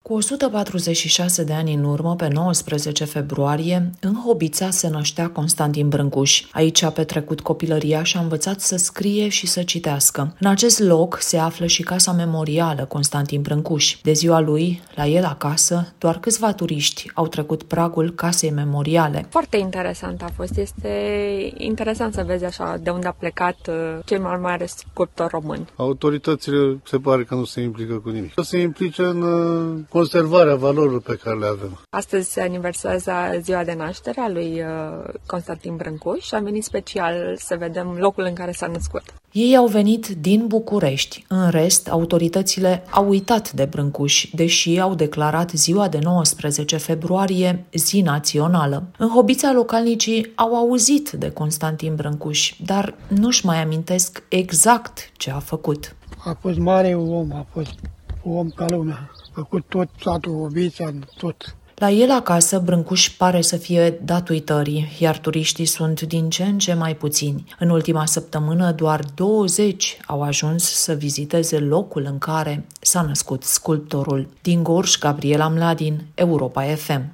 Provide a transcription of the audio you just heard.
Cu 146 de ani în urmă, pe 19 februarie, în Hobița se năștea Constantin Brâncuș. Aici a petrecut copilăria și a învățat să scrie și să citească. În acest loc se află și casa memorială Constantin Brâncuș. De ziua lui, la el acasă, doar câțiva turiști au trecut pragul casei memoriale. Foarte interesant a fost. Este interesant să vezi așa de unde a plecat cel mai mare sculptor român. Autoritățile se pare că nu se implică cu nimic. Se implică în conservarea valorilor pe care le avem. Astăzi se aniversează ziua de naștere a lui Constantin Brâncuș și am venit special să vedem locul în care s-a născut. Ei au venit din București. În rest, autoritățile au uitat de Brâncuș, deși au declarat ziua de 19 februarie zi națională. În Hobița, localnicii au auzit de Constantin Brâncuș, dar nu-și mai amintesc exact ce a făcut. A fost mare om, a fost om ca lumea. A făcut tot satul Hobița, tot. La el acasă, Brâncuș pare să fie dat uitării, iar turiștii sunt din ce în ce mai puțini. În ultima săptămână, doar 20 au ajuns să viziteze locul în care s-a născut sculptorul. Din Gorj, Gabriela Mladin, Europa FM.